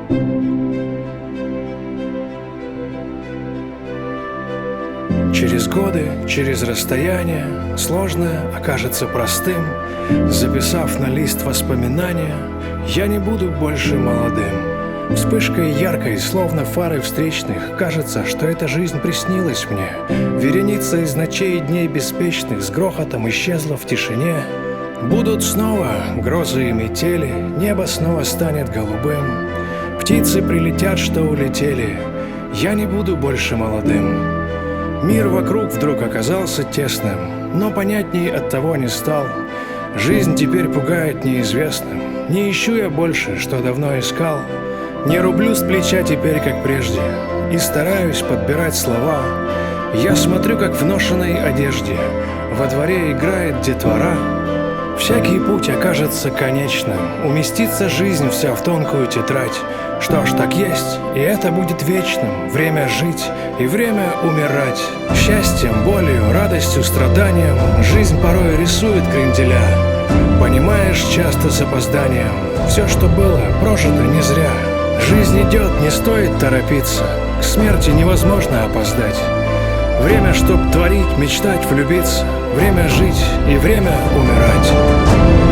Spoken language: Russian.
Через годы, через расстояние сложное окажется простым. Записав на лист воспоминания, я не буду больше молодым. Вспышкой яркой, словно фары встречных, кажется, что эта жизнь приснилась мне. Вереница из ночей и дней беспечных с грохотом исчезла в тишине. Будут снова грозы и метели, небо снова станет голубым. Птицы прилетят, что улетели, я не буду больше молодым. Мир вокруг вдруг оказался тесным, но понятней от того не стал. Жизнь теперь пугает неизвестным, не ищу я больше, что давно искал. Не рублю с плеча теперь, как прежде, и стараюсь подбирать слова. Я смотрю, как в ношенной одежде во дворе играет детвора. Всякий путь окажется конечным, уместится жизнь вся в тонкую тетрадь. Что ж, так есть, и это будет вечным. Время жить и время умирать. Счастьем, болью, радостью, страданием жизнь порой рисует кренделя. Понимаешь часто с опозданием, все, что было, прожито не зря. Жизнь идет, не стоит торопиться, к смерти невозможно опоздать. Время, чтоб творить, мечтать, влюбиться. Время жить и время умирать.